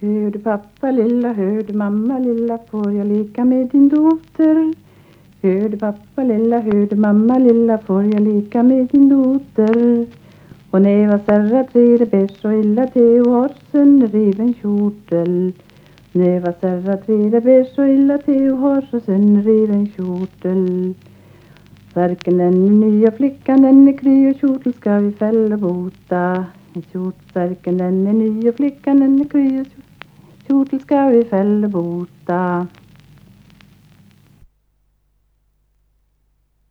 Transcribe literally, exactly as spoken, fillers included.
Hör du pappa lilla, hör du mamma lilla, får jag leka med din dotter? Hör du pappa lilla, hör du mamma lilla, får jag leka med din dotter? Och neva särra tre ber så illa till och har sönderriven kjortel. Neva särra tre ber så illa till och har så sönderriven kjortel. Särken den nya flickan, den är kry och kjortel ska vi fälla bota. Särken den nya flickan, den är kry och kjortel ska vi fälla bota.